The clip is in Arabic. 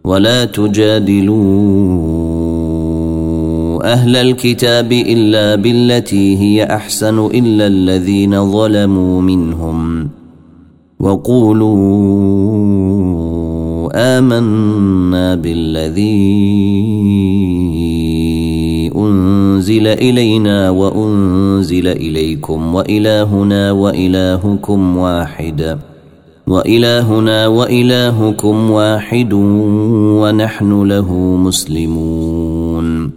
ولا تجادلوا أهل الكتاب إلا بالتي هي أحسن إلا الذين ظلموا منهم وقولوا آمنا بالذي أنزل إلينا وأنزل إليكم وإلهنا وإلهكم واحد ونحن له مسلمون